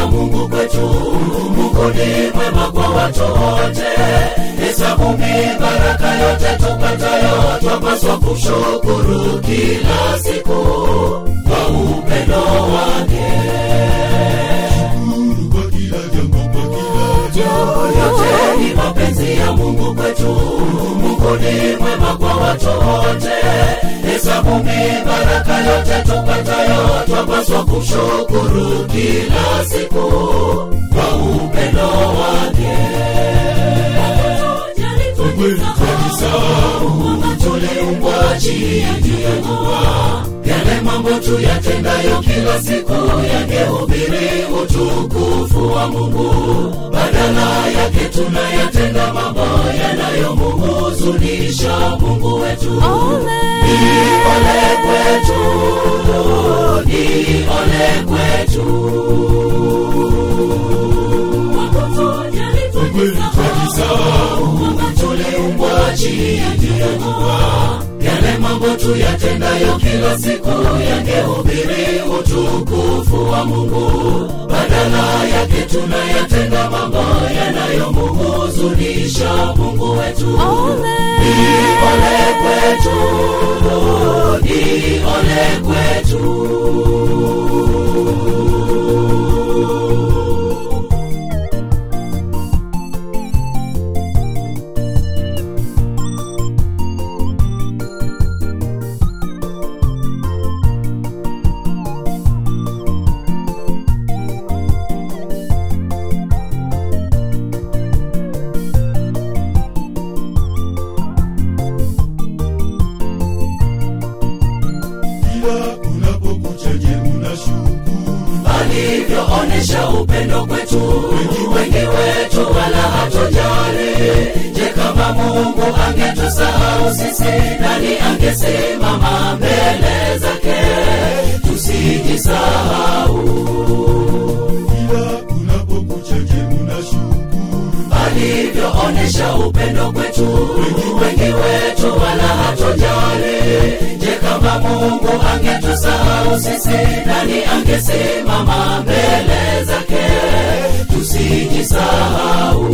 ya Mungu kwetu. Mungu ni mwema kwa watu wote. Hesabu baraka yote tupatayo, twapaswa kushukuru kila siku kwa upendo wake. Shukuru kwa kila jambo, kwa kila jambo. Yote ni mapenzi ya Mungu kwetu. Mungu ni mwema kwa watu wote. Hesabu baraka yote tupatayo, twapaswa kushukuru kila siku kwa upendo wake. Tuliumbwa chini ya jua, yale mambo tuyatendayo kila siku yangehubiri utukufu wa Mungu. Badala yake tunayatenda mambo yanayomhuzunisha Mungu wetu. Ni ole kwetu, ni ole kwetu. Tuliumbwa chini ya jua, yale mambo tuyatendayo kila siku yangehubiri utukufu wa Mungu. Badala yake tunayatenda mambo yanayomhuzunisha Mungu wetu. Ni ole kwetu, ni ole kwetu. Alivyoonyesha upendo kwetu, wengi wetu wala hatujali. Je, kama Mungu angetusahau sisi, nani angesimama mbele zake? Tusijisahau. Kila unapokucha je unashukuru. Alivyoonyesha upendo kwetu, wengi wetu wala hatujali. Je, kama Mungu angetusahau sisi, nani angesimama mbele zake? Tusijisahau.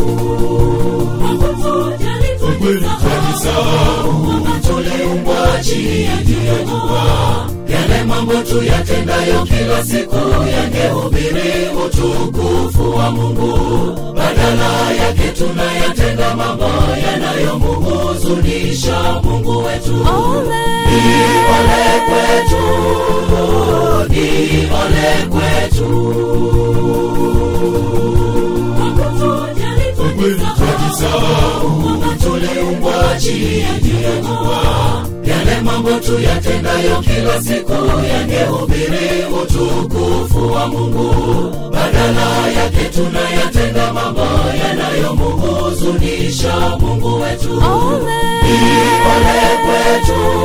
Tuliumbwa chini ya jua, yale mambo tuyatendayo kila siku yangehubiri utukufu wa Mungu. Badala yake tunayatenda mambo yanayomhuzunisha Mungu wetu. Ni ole kwetu, ni ole kwetu. Tuliumbwa chini ya jua, yale mambo tuyatendayo kila siku yangehubiri utukufu wa Mungu. Badala yake tunayatenda mambo yanayomhuzunisha Mungu wetu. Ni ole kwetu,